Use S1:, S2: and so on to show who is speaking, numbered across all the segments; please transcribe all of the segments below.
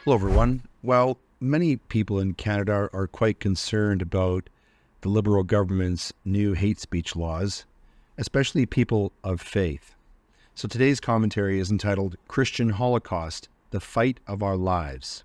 S1: Hello, everyone. Well, many people in Canada are quite concerned about the Liberal government's new hate speech laws, especially people of faith. So today's commentary is entitled Christian Holocaust, the Fight of Our Lives.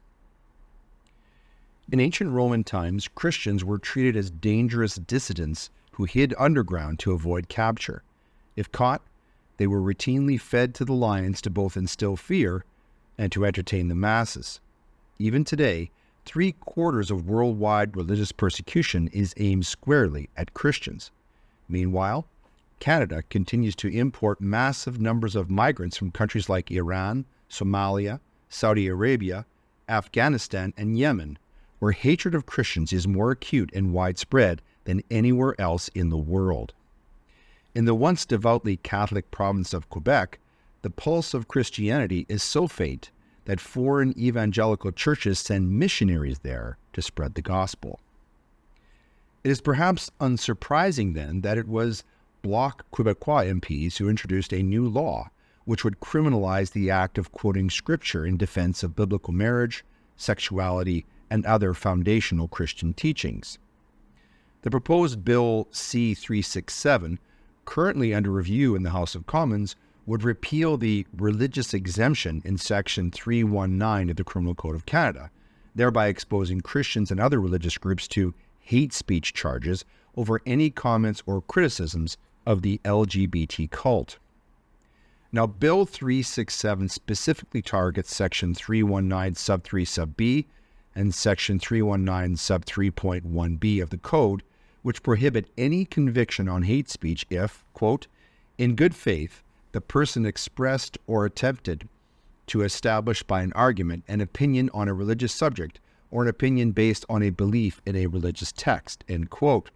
S1: In ancient Roman times, Christians were treated as dangerous dissidents who hid underground to avoid capture. If caught, they were routinely fed to the lions to both instill fear and to entertain the masses. Even today, 3/4 of worldwide religious persecution is aimed squarely at Christians. Meanwhile, Canada continues to import massive numbers of migrants from countries like Iran, Somalia, Saudi Arabia, Afghanistan, and Yemen, where hatred of Christians is more acute and widespread than anywhere else in the world. In the once devoutly Catholic province of Quebec, the pulse of Christianity is so faint that foreign evangelical churches send missionaries there to spread the gospel. It is perhaps unsurprising then that it was Bloc Québécois MPs who introduced a new law which would criminalize the act of quoting scripture in defense of biblical marriage, sexuality, and other foundational Christian teachings. The proposed Bill C-367, currently under review in the House of Commons, would repeal the religious exemption in Section 319 of the Criminal Code of Canada, thereby exposing Christians and other religious groups to hate speech charges over any comments or criticisms of the LGBT cult. Now, Bill 367 specifically targets Section 319 sub 3 sub B and Section 319 sub 3.1b of the Code, which prohibit any conviction on hate speech if, quote, in good faith, the person expressed or attempted to establish by an argument an opinion on a religious subject or an opinion based on a belief in a religious text, end quote.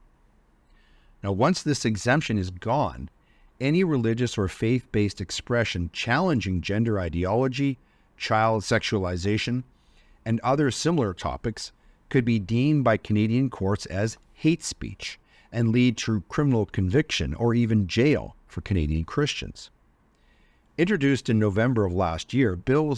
S1: Now, once this exemption is gone, any religious or faith-based expression challenging gender ideology, child sexualization, and other similar topics could be deemed by Canadian courts as hate speech and lead to criminal conviction or even jail for Canadian Christians. Introduced in November of last year, Bill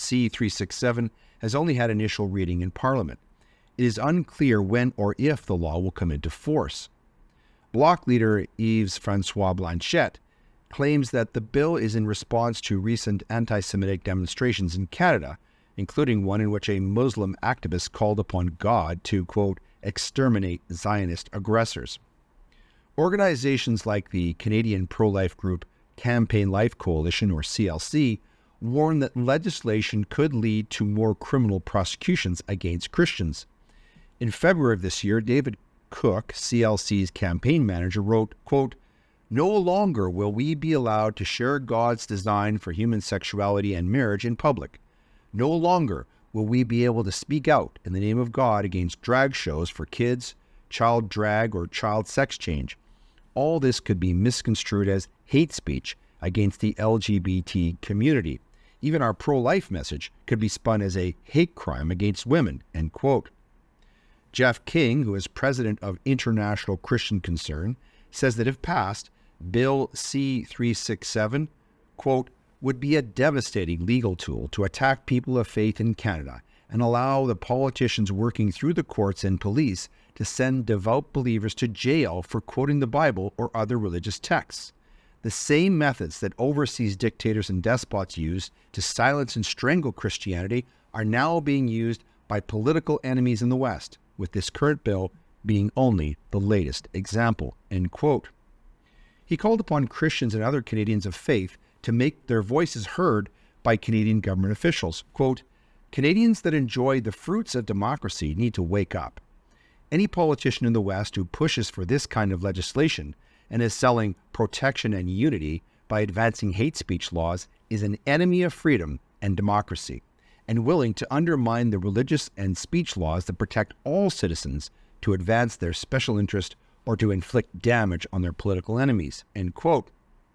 S1: C-367 has only had initial reading in Parliament. It is unclear when or if the law will come into force. Bloc leader Yves-François Blanchet claims that the bill is in response to recent anti-Semitic demonstrations in Canada, including one in which a Muslim activist called upon God to, quote, exterminate Zionist aggressors. Organizations like the Canadian pro-life group Campaign Life Coalition, or CLC, warn that legislation could lead to more criminal prosecutions against Christians. In February of this year, David Cook, CLC's campaign manager, wrote, quote, no longer will we be allowed to share God's design for human sexuality and marriage in public. No longer will we be able to speak out in the name of God against drag shows for kids, child drag, or child sex change. All this could be misconstrued as hate speech against the LGBT community. Even our pro-life message could be spun as a hate crime against women, end quote. Jeff King, who is president of International Christian Concern, says that if passed, Bill C-367, quote, would be a devastating legal tool to attack people of faith in Canada and allow the politicians working through the courts and police to send devout believers to jail for quoting the Bible or other religious texts. The same methods that overseas dictators and despots use to silence and strangle Christianity are now being used by political enemies in the West, with this current bill being only the latest example, end quote. He called upon Christians and other Canadians of faith to make their voices heard by Canadian government officials. Quote, Canadians that enjoy the fruits of democracy need to wake up. Any politician in the West who pushes for this kind of legislation and is selling protection and unity by advancing hate speech laws is an enemy of freedom and democracy, and willing to undermine the religious and speech laws that protect all citizens to advance their special interest or to inflict damage on their political enemies, end quote.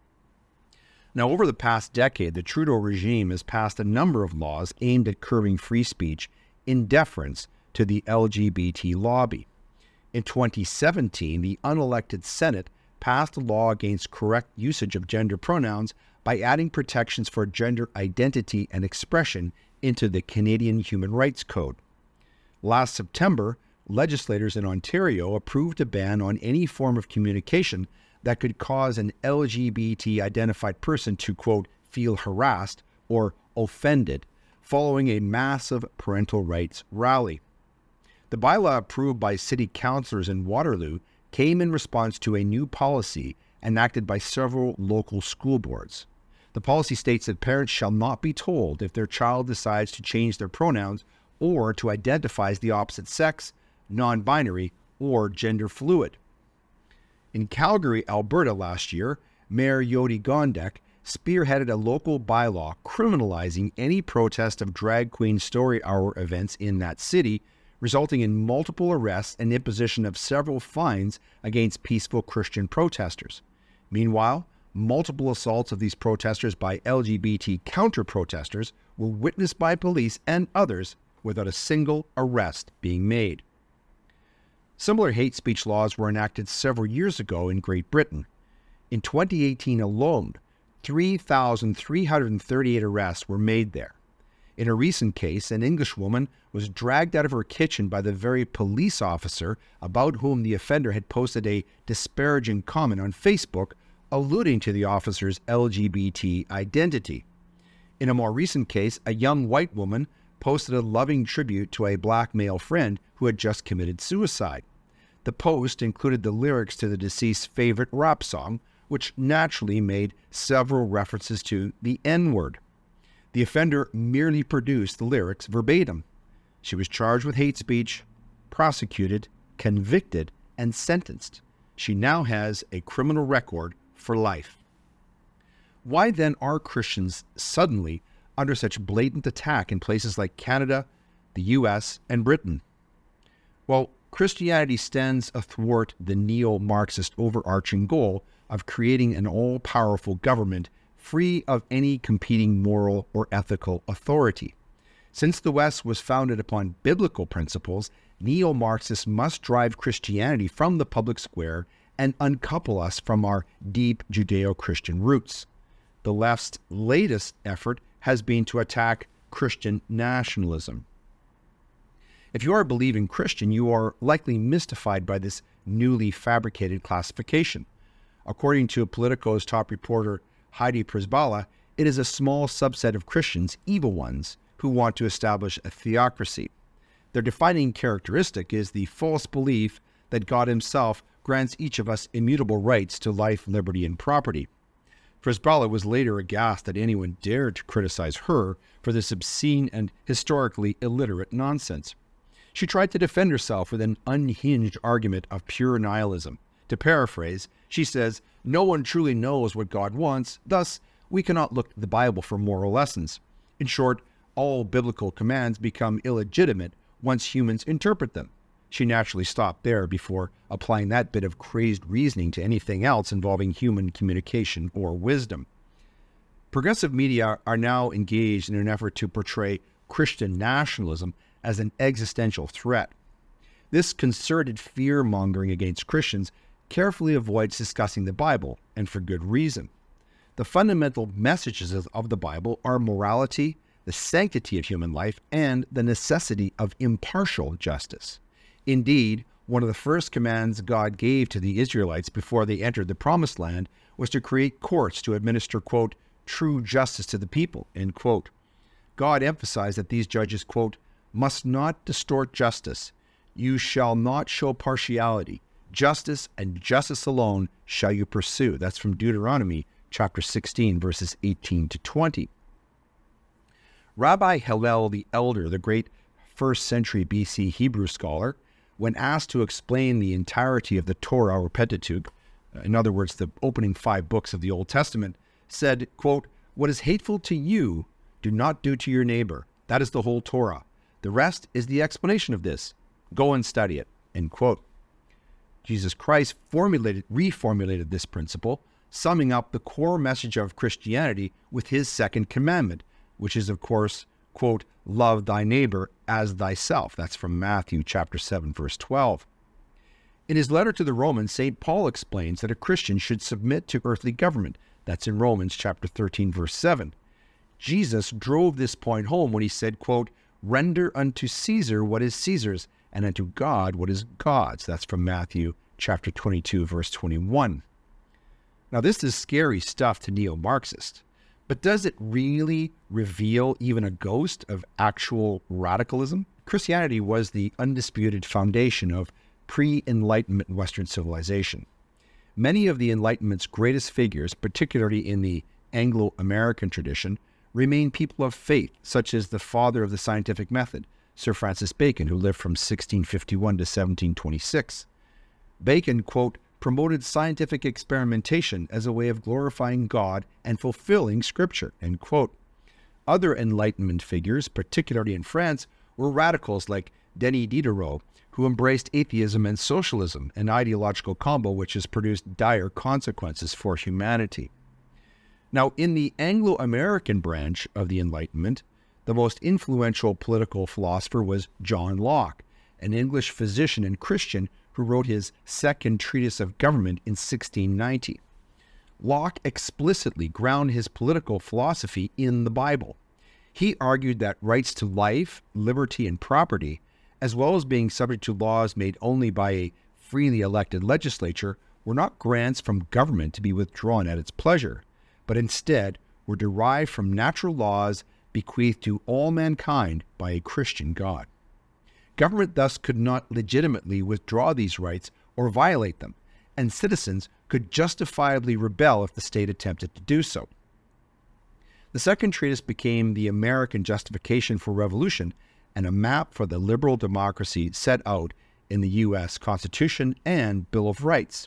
S1: Now, over the past decade, the Trudeau regime has passed a number of laws aimed at curbing free speech in deference to the LGBT lobby. In 2017, the unelected Senate passed a law against correct usage of gender pronouns by adding protections for gender identity and expression into the Canadian Human Rights Code. Last September, legislators in Ontario approved a ban on any form of communication that could cause an LGBT-identified person to, quote, feel harassed or offended following a massive parental rights rally. The bylaw approved by city councillors in Waterloo came in response to a new policy enacted by several local school boards. The policy states that parents shall not be told if their child decides to change their pronouns or to identify as the opposite sex, non-binary, or gender fluid. In Calgary, Alberta last year, Mayor Yodi Gondek spearheaded a local bylaw criminalizing any protest of drag queen story hour events in that city, resulting in multiple arrests and imposition of several fines against peaceful Christian protesters. Meanwhile, multiple assaults of these protesters by LGBT counter-protesters were witnessed by police and others without a single arrest being made. Similar hate speech laws were enacted several years ago in Great Britain. In 2018 alone, 3,338 arrests were made there. In a recent case, an Englishwoman was dragged out of her kitchen by the very police officer about whom the offender had posted a disparaging comment on Facebook, alluding to the officer's LGBT identity. In a more recent case, a young white woman posted a loving tribute to a black male friend who had just committed suicide. The post included the lyrics to the deceased's favorite rap song, which naturally made several references to the N-word. The offender merely produced the lyrics verbatim. She was charged with hate speech, prosecuted, convicted, and sentenced. She now has a criminal record for life. Why then are Christians suddenly under such blatant attack in places like Canada, the US, and Britain? Well, Christianity stands athwart the neo-Marxist overarching goal of creating an all-powerful government free of any competing moral or ethical authority. Since the West was founded upon biblical principles, neo-Marxists must drive Christianity from the public square and uncouple us from our deep Judeo-Christian roots. The left's latest effort has been to attack Christian nationalism. If you are a believing Christian, you are likely mystified by this newly fabricated classification. According to Politico's top reporter Heidi Przybyla, it is a small subset of Christians, evil ones, who want to establish a theocracy. Their defining characteristic is the false belief that God himself grants each of us immutable rights to life, liberty, and property. Przybyla was later aghast that anyone dared to criticize her for this obscene and historically illiterate nonsense. She tried to defend herself with an unhinged argument of pure nihilism. To paraphrase, she says, "No one truly knows what God wants, thus we cannot look to the Bible for moral lessons. In short, all biblical commands become illegitimate once humans interpret them." She naturally stopped there before applying that bit of crazed reasoning to anything else involving human communication or wisdom. Progressive media are now engaged in an effort to portray Christian nationalism as an existential threat. This concerted fear-mongering against Christians carefully avoids discussing the Bible, and for good reason. The fundamental messages of the Bible are morality, the sanctity of human life, and the necessity of impartial justice. Indeed, one of the first commands God gave to the Israelites before they entered the Promised Land was to create courts to administer, quote, true justice to the people, end quote. God emphasized that these judges, quote, must not distort justice. You shall not show partiality. Justice and justice alone shall you pursue. That's from Deuteronomy chapter 16, verses 18 to 20. Rabbi Hillel the Elder, the great 1st century BC Hebrew scholar, when asked to explain the entirety of the Torah or Pentateuch, in other words, the opening 5 books of the Old Testament, said, quote, what is hateful to you, do not do to your neighbor. That is the whole Torah. The rest is the explanation of this. Go and study it, end quote. Jesus Christ reformulated this principle, summing up the core message of Christianity with his second commandment, which is, of course, quote, love thy neighbor as thyself. That's from Matthew chapter 7, verse 12. In his letter to the Romans, St. Paul explains that a Christian should submit to earthly government. That's in Romans chapter 13, verse 7. Jesus drove this point home when he said, quote, "Render unto Caesar what is Caesar's, and unto God what is God's." That's from Matthew chapter 22, verse 21. Now, this is scary stuff to neo-Marxists, but does it really reveal even a ghost of actual radicalism? Christianity was the undisputed foundation of pre-Enlightenment Western civilization. Many of the Enlightenment's greatest figures, particularly in the Anglo-American tradition, remain people of faith, such as the father of the scientific method, Sir Francis Bacon, who lived from 1651 to 1726. Bacon, quote, "promoted scientific experimentation as a way of glorifying God and fulfilling Scripture," end quote. Other Enlightenment figures, particularly in France, were radicals like Denis Diderot, who embraced atheism and socialism, an ideological combo which has produced dire consequences for humanity. Now, in the Anglo-American branch of the Enlightenment, the most influential political philosopher was John Locke, an English physician and Christian who wrote his Second Treatise of Government in 1690. Locke explicitly grounded his political philosophy in the Bible. He argued that rights to life, liberty, and property, as well as being subject to laws made only by a freely elected legislature, were not grants from government to be withdrawn at its pleasure, but instead were derived from natural laws bequeathed to all mankind by a Christian God. Government thus could not legitimately withdraw these rights or violate them, and citizens could justifiably rebel if the state attempted to do so. The second treatise became the American justification for revolution and a map for the liberal democracy set out in the U.S. Constitution and Bill of Rights.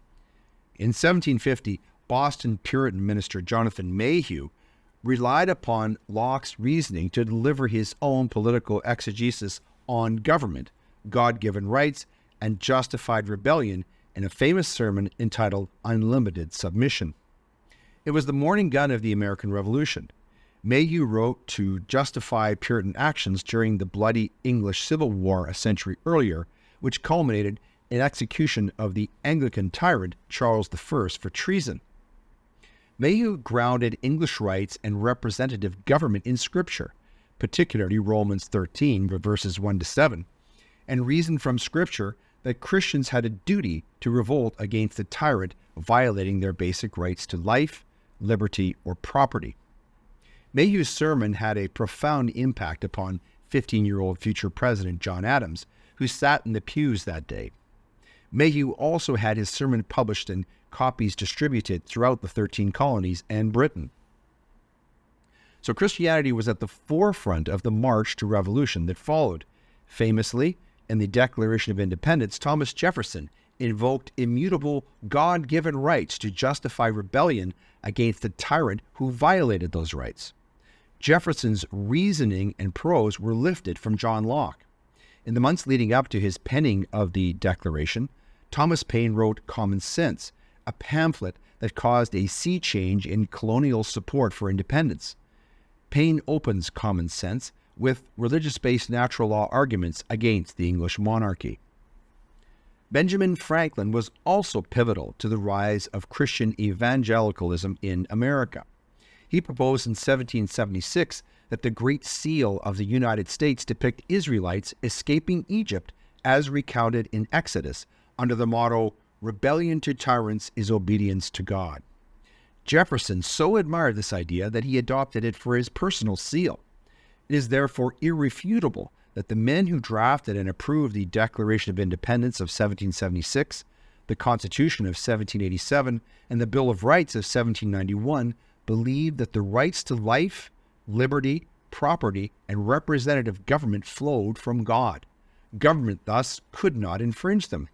S1: In 1750, Boston Puritan minister Jonathan Mayhew relied upon Locke's reasoning to deliver his own political exegesis on government, God-given rights, and justified rebellion in a famous sermon entitled Unlimited Submission. It was the morning gun of the American Revolution. Mayhew wrote to justify Puritan actions during the bloody English Civil War a century earlier, which culminated in execution of the Anglican tyrant Charles I for treason. Mayhew grounded English rights and representative government in Scripture, particularly Romans 13, verses 1 to 7, and reasoned from Scripture that Christians had a duty to revolt against the tyrant violating their basic rights to life, liberty, or property. Mayhew's sermon had a profound impact upon 15-year-old future President John Adams, who sat in the pews that day. Mayhew also had his sermon published and copies distributed throughout the 13 colonies and Britain. So Christianity was at the forefront of the march to revolution that followed. Famously, in the Declaration of Independence, Thomas Jefferson invoked immutable God-given rights to justify rebellion against the tyrant who violated those rights. Jefferson's reasoning and prose were lifted from John Locke. In the months leading up to his penning of the Declaration, Thomas Paine wrote Common Sense, a pamphlet that caused a sea change in colonial support for independence. Paine opens Common Sense with religious-based natural law arguments against the English monarchy. Benjamin Franklin was also pivotal to the rise of Christian evangelicalism in America. He proposed in 1776 that the Great Seal of the United States depict Israelites escaping Egypt as recounted in Exodus under the motto, "Rebellion to tyrants is obedience to God." Jefferson so admired this idea that he adopted it for his personal seal. It is therefore irrefutable that the men who drafted and approved the Declaration of Independence of 1776, the Constitution of 1787, and the Bill of Rights of 1791 believed that the rights to life, liberty, property, and representative government flowed from God. Government, thus, could not infringe them.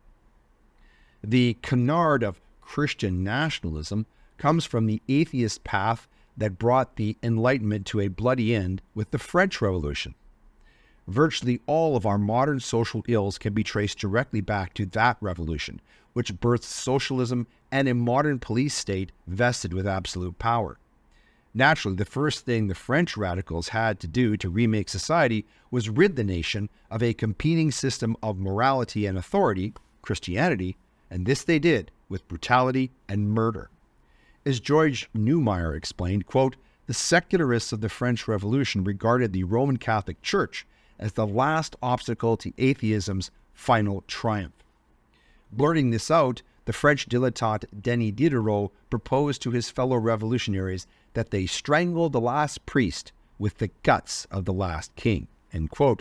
S1: The canard of Christian nationalism comes from the atheist path that brought the Enlightenment to a bloody end with the French Revolution. Virtually all of our modern social ills can be traced directly back to that revolution, which birthed socialism and a modern police state vested with absolute power. Naturally, the first thing the French radicals had to do to remake society was rid the nation of a competing system of morality and authority, Christianity, and this they did with brutality and murder. As George Neumeier explained, quote, The secularists of the French Revolution regarded the Roman Catholic Church as the last obstacle to atheism's final triumph. Blurting this out, the French dilettante Denis Diderot proposed to his fellow revolutionaries that they strangle the last priest with the guts of the last king. End quote.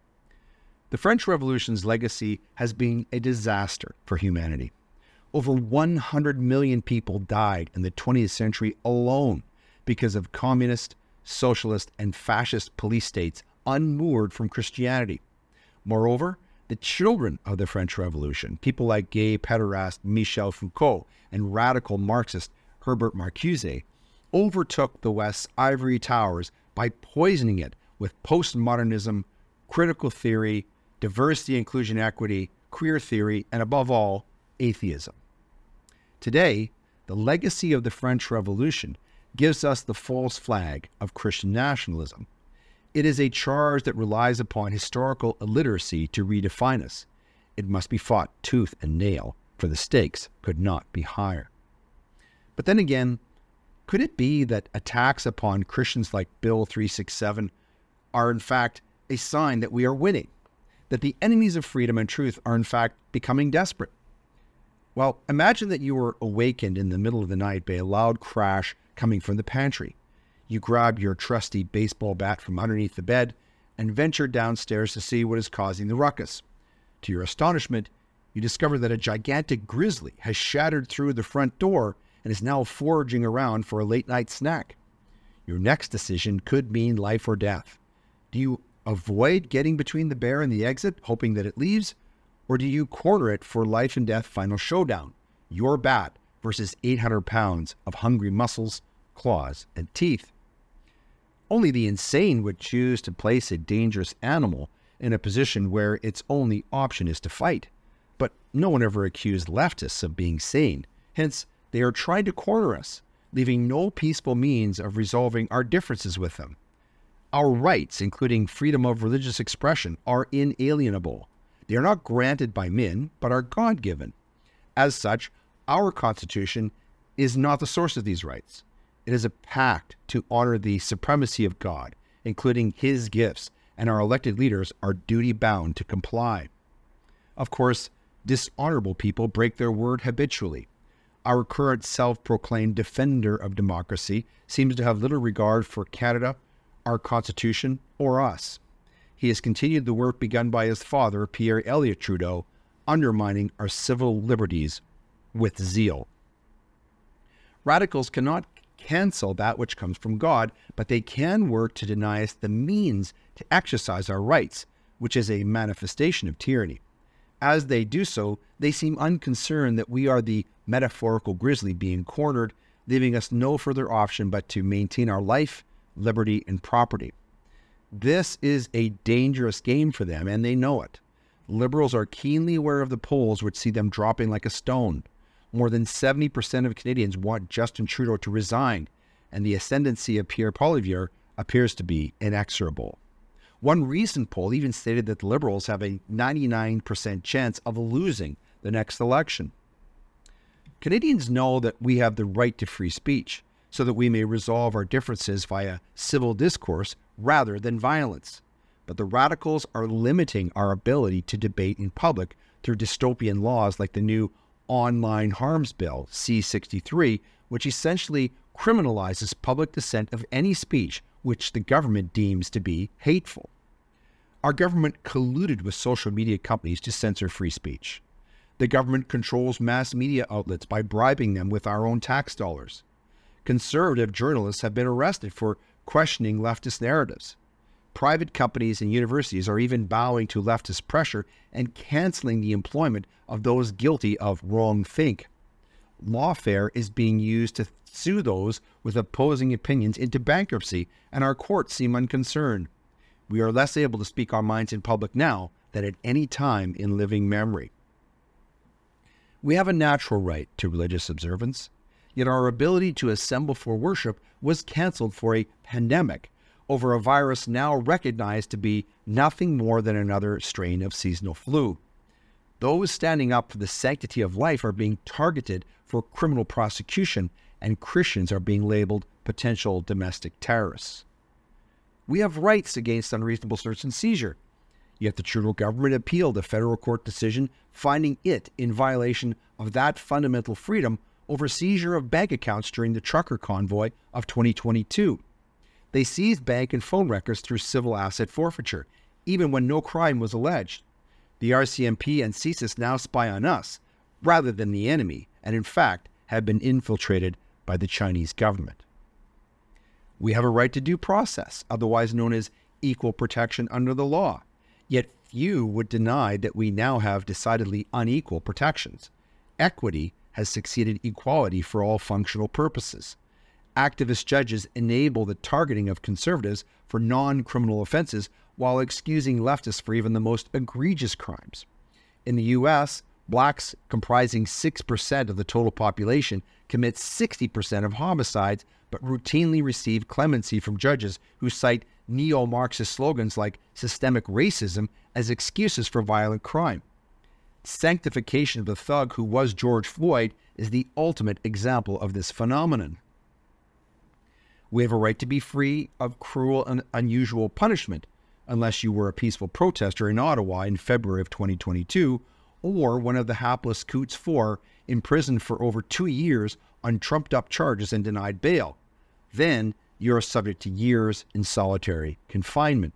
S1: The French Revolution's legacy has been a disaster for humanity. Over 100 million people died in the 20th century alone because of communist, socialist, and fascist police states unmoored from Christianity. Moreover, the children of the French Revolution, people like gay pederast Michel Foucault and radical Marxist Herbert Marcuse, overtook the West's ivory towers by poisoning it with postmodernism, critical theory, diversity, inclusion, equity, queer theory, and above all, atheism. Today, the legacy of the French Revolution gives us the false flag of Christian nationalism. It is a charge that relies upon historical illiteracy to redefine us. It must be fought tooth and nail, for the stakes could not be higher. But then again, could it be that attacks upon Christians like Bill 367 are in fact a sign that we are winning, that the enemies of freedom and truth are in fact becoming desperate? Well, imagine that you were awakened in the middle of the night by a loud crash coming from the pantry. You grab your trusty baseball bat from underneath the bed and venture downstairs to see what is causing the ruckus. To your astonishment, you discover that a gigantic grizzly has shattered through the front door and is now foraging around for a late-night snack. Your next decision could mean life or death. Do you avoid getting between the bear and the exit, hoping that it leaves? Or do you corner it for life and death final showdown? Your bat versus 800 pounds of hungry muscles, claws, and teeth. Only the insane would choose to place a dangerous animal in a position where its only option is to fight. But no one ever accused leftists of being sane. Hence, they are trying to corner us, leaving no peaceful means of resolving our differences with them. Our rights, including freedom of religious expression, are inalienable. They are not granted by men, but are God-given. As such, our Constitution is not the source of these rights. It is a pact to honor the supremacy of God, including His gifts, and our elected leaders are duty-bound to comply. Of course, dishonorable people break their word habitually. Our current self-proclaimed defender of democracy seems to have little regard for Canada, our Constitution, or us. He has continued the work begun by his father, Pierre Elliott Trudeau, undermining our civil liberties with zeal. Radicals cannot cancel that which comes from God, but they can work to deny us the means to exercise our rights, which is a manifestation of tyranny. As they do so, they seem unconcerned that we are the metaphorical grizzly being cornered, leaving us no further option but to maintain our life, liberty, and property. This is a dangerous game for them, and they know it. Liberals are keenly aware of the polls which see them dropping like a stone. More than 70% of Canadians want Justin Trudeau to resign, and the ascendancy of Pierre Poilievre appears to be inexorable. One recent poll even stated that the Liberals have a 99% chance of losing the next election. Canadians know that we have the right to free speech, so that we may resolve our differences via civil discourse rather than violence. But the radicals are limiting our ability to debate in public through dystopian laws like the new Online Harms Bill, C-63, which essentially criminalizes public dissent of any speech which the government deems to be hateful. Our government colluded with social media companies to censor free speech. The government controls mass media outlets by bribing them with our own tax dollars. Conservative journalists have been arrested for questioning leftist narratives. Private companies and universities are even bowing to leftist pressure and canceling the employment of those guilty of wrongthink. Lawfare is being used to sue those with opposing opinions into bankruptcy, and our courts seem unconcerned. We are less able to speak our minds in public now than at any time in living memory. We have a natural right to religious observance, yet our ability to assemble for worship was canceled for a pandemic over a virus now recognized to be nothing more than another strain of seasonal flu. Those standing up for the sanctity of life are being targeted for criminal prosecution, and Christians are being labeled potential domestic terrorists. We have rights against unreasonable search and seizure, yet the Trudeau government appealed a federal court decision finding it in violation of that fundamental freedom over seizure of bank accounts during the trucker convoy of 2022. They seized bank and phone records through civil asset forfeiture, even when no crime was alleged. The RCMP and CSIS now spy on us rather than the enemy, and in fact have been infiltrated by the Chinese government. We have a right to due process, otherwise known as equal protection under the law. Yet few would deny that we now have decidedly unequal protections. Equity has succeeded equality for all functional purposes. Activist judges enable the targeting of conservatives for non-criminal offenses while excusing leftists for even the most egregious crimes. In the U.S., blacks, comprising 6% of the total population, commit 60% of homicides, but routinely receive clemency from judges who cite neo-Marxist slogans like systemic racism as excuses for violent crime. Sanctification of the thug who was George Floyd is the ultimate example of this phenomenon. We have a right to be free of cruel and unusual punishment, unless you were a peaceful protester in Ottawa in February of 2022, or one of the hapless Coots 4 imprisoned for over 2 years on trumped-up charges and denied bail. Then you are subject to years in solitary confinement.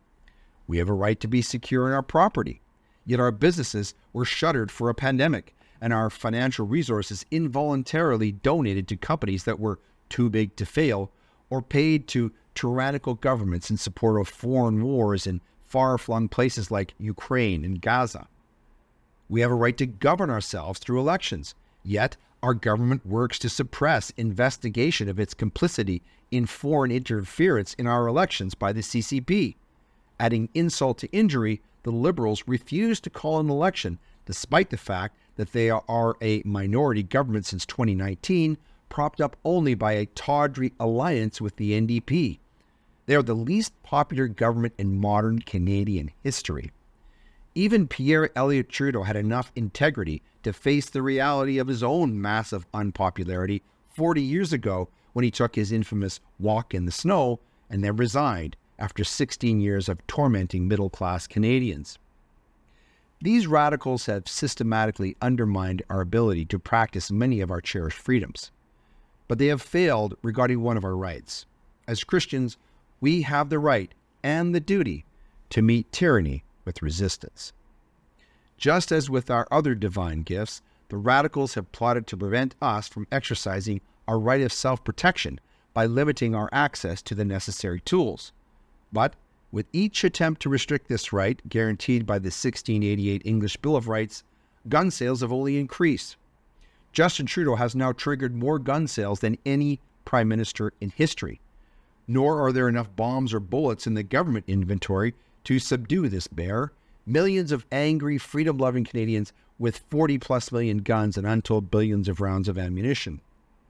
S1: We have a right to be secure in our property, yet our businesses were shuttered for a pandemic, and our financial resources involuntarily donated to companies that were too big to fail, or paid to tyrannical governments in support of foreign wars in far-flung places like Ukraine and Gaza. We have a right to govern ourselves through elections, yet our government works to suppress investigation of its complicity in foreign interference in our elections by the CCP. Adding insult to injury, the Liberals refuse to call an election, despite the fact that they are a minority government since 2019, propped up only by a tawdry alliance with the NDP. They are the least popular government in modern Canadian history. Even Pierre Elliott Trudeau had enough integrity to face the reality of his own massive unpopularity 40 years ago when he took his infamous walk in the snow and then resigned after 16 years of tormenting middle-class Canadians. These radicals have systematically undermined our ability to practice many of our cherished freedoms, but they have failed regarding one of our rights. As Christians, we have the right and the duty to meet tyranny with resistance. Just as with our other divine gifts, the radicals have plotted to prevent us from exercising our right of self-protection by limiting our access to the necessary tools. But with each attempt to restrict this right, guaranteed by the 1688 English Bill of Rights, gun sales have only increased. Justin Trudeau has now triggered more gun sales than any prime minister in history. Nor are there enough bombs or bullets in the government inventory to subdue this bear. Millions of angry, freedom-loving Canadians with 40-plus million guns and untold billions of rounds of ammunition.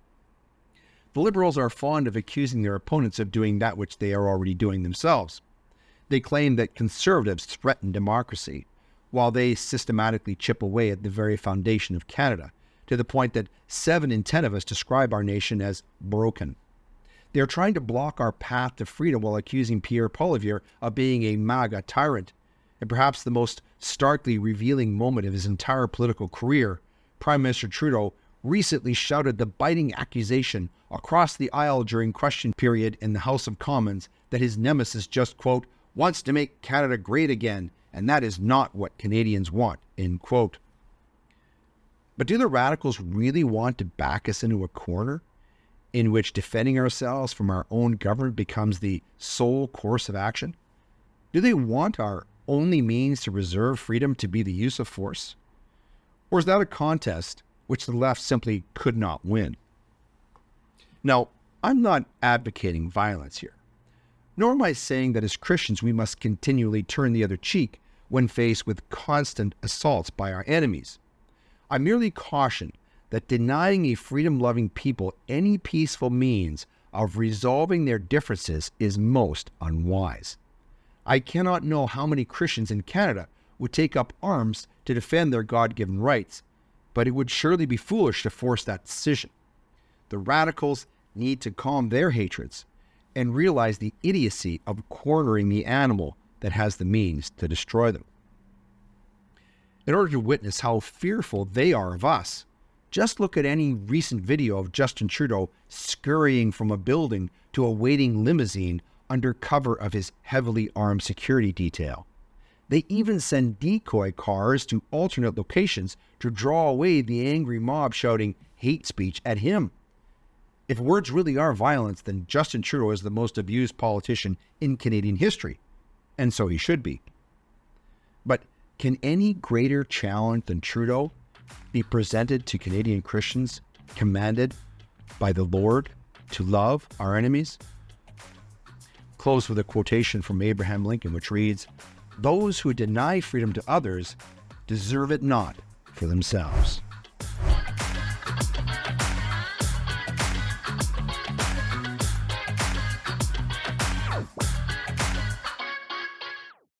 S1: The Liberals are fond of accusing their opponents of doing that which they are already doing themselves. They claim that Conservatives threaten democracy, while they systematically chip away at the very foundation of Canada, to the point that 7 in 10 of us describe our nation as broken. They are trying to block our path to freedom while accusing Pierre Poilievre of being a MAGA tyrant. And perhaps the most starkly revealing moment of his entire political career, Prime Minister Trudeau recently shouted the biting accusation across the aisle during question period in the House of Commons that his nemesis just, quote, wants to make Canada great again, and that is not what Canadians want, end quote. But do the radicals really want to back us into a corner in which defending ourselves from our own government becomes the sole course of action? Do they want our only means to reserve freedom to be the use of force? Or is that a contest which the left simply could not win? Now, I'm not advocating violence here, nor am I saying that as Christians we must continually turn the other cheek when faced with constant assaults by our enemies. I merely caution that denying a freedom-loving people any peaceful means of resolving their differences is most unwise. I cannot know how many Christians in Canada would take up arms to defend their God-given rights, but it would surely be foolish to force that decision. the radicals need to calm their hatreds and realize the idiocy of cornering the animal that has the means to destroy them. In order to witness how fearful they are of us, just look at any recent video of Justin Trudeau scurrying from a building to a waiting limousine under cover of his heavily armed security detail. They even send decoy cars to alternate locations to draw away the angry mob shouting hate speech at him. If words really are violence, then Justin Trudeau is the most abused politician in Canadian history, and so he should be. But can any greater challenge than Trudeau be presented to Canadian Christians commanded by the Lord to love our enemies? Close with a quotation from Abraham Lincoln, which reads, "Those who deny freedom to others deserve it not for themselves."